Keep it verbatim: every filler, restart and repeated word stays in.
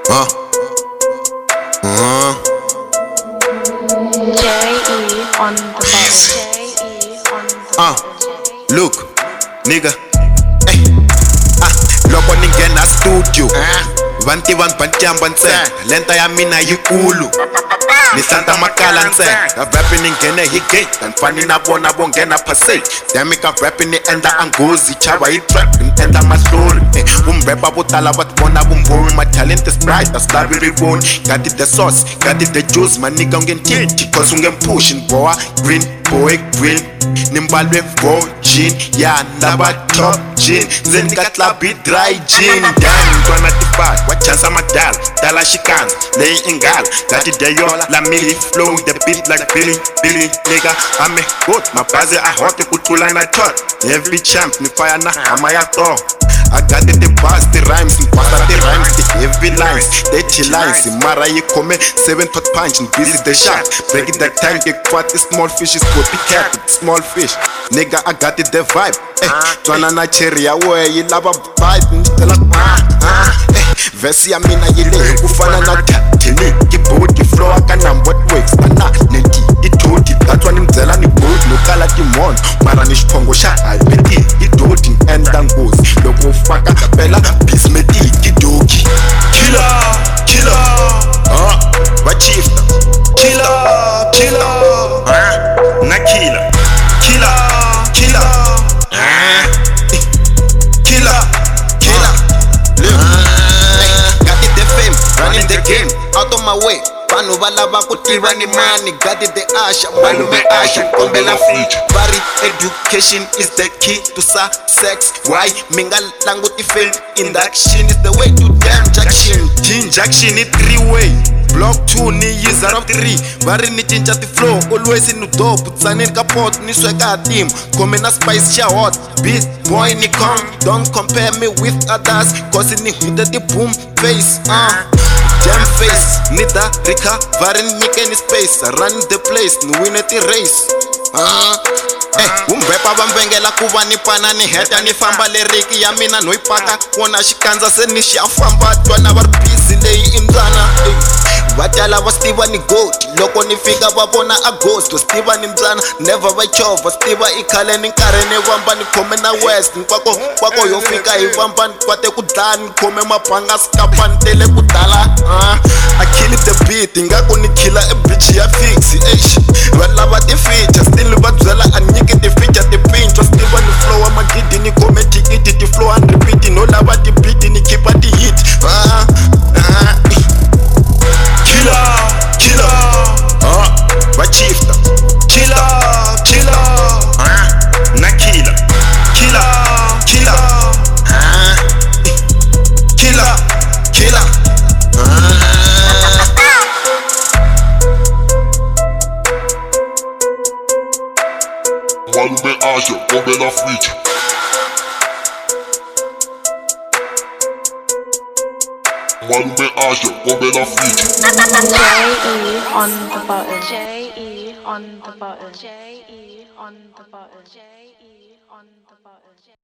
Uh. Uh. J E on the button. J E on the Uh. Look, nigga. Hey. Ah. Loko ningena studio. Vanti van bantyamba ntsena. Lenta ya mina yikulu. Ni santa makala ntsena. Ka rapping ningene hi gate. Anfani na vona vo nghena passage. Dami ka rapping ni endla angozi. Chava hi trap ni endla mahlori. Vumbepa vo tala va vona vumbhoni. My talent is bright, that's love it born. Got it the sauce, got it the juice. My nigga ungen tinti, cause ungen pushing boy. Green boy, green. Nimbalwe virgin, yeah, naba top gin. Zeni ka club dry gin. Damn, gonna tifat, what chance I'm a dal. Dala shikan, lay in gal. Got it the yo, la milli flow the beat like Billy, Billy, nigga. I'm a goat, my baze I hot the kutula na tot. Every champ, ni fire na amaya to. I got it the bars, the rhymes, and pasta the rhymes, the heavy lines, dirty lines. Mara ye come, seven tot punch, and busy the shot. Break it that time, get quite the small fish is copy cat, small fish. Nigga, I got it the vibe. Eh, Twana na cherry away, you love a vibe, and like ah ah. Eh, Vesi ya mina yile, ufana na tatini, kibodi flow akana what works, ana neti, itoti. That's when imzela ni good, no kala timon, mara ni shpongo sha alpeti, itoti, and then goes. Logo faka kapela, peace meti, kidoki. Killer, killer, ah, what chief? Killer, killer, ah, na killer, killer, killer, ah, killer, killer. Ah, got it the fame, running the game, out of my way. Vanhu va lava ku tiva ni mani, got it the asha, malume asha, kombela future. Vari education is the key to success. Why? Minga languti failed induction is the way to damn jackson. Injection is three way. Block two ni user of three. Vari ni change the flow, always in the dope. Tsanin ka pot ni sweka team. Come na spice cha hot. Beast boy ni come. Don't compare me with others, cause ni hit the boom face. Uh. Jam face, nida rika, varin make any space. Run the place, ni win at the race. Ah, eh, umbepa bambengela kuva ni pana ni heta ni famba leriki ya mina no ipaka. Wona shikanza se ni shafamba, twana var busy lay imzana. Vatala va stiva ni goat, loko ni fika va vona a ghost. Stiva ni mzana, never va chova. Stiva ikhale ni nkarhi ni vamba ni khome na west. Nkwako kwako yo fika hi vamba ni kwate ku dlaya ni khome mabanga skapa ni tele ku dala. Ah, I kill it the beat, ingako ni killer a bitch ya fix. Eish, va lava ti feature, still va byela a nyike ti feature ti pinch. Stiva ni flow a magidi ni khome ti it ti flow and repeat. No lava ti beat ni keep a ti hit. Ah, ah. Killer, killer, ah, what chief? Killer, killer, ah, na killer, killer, killer, ah, killer, killer, ah. Malume asha, kombela future. Malume asha, kombela future. J E on the button. J E on the button. J E on the button. J E on the button.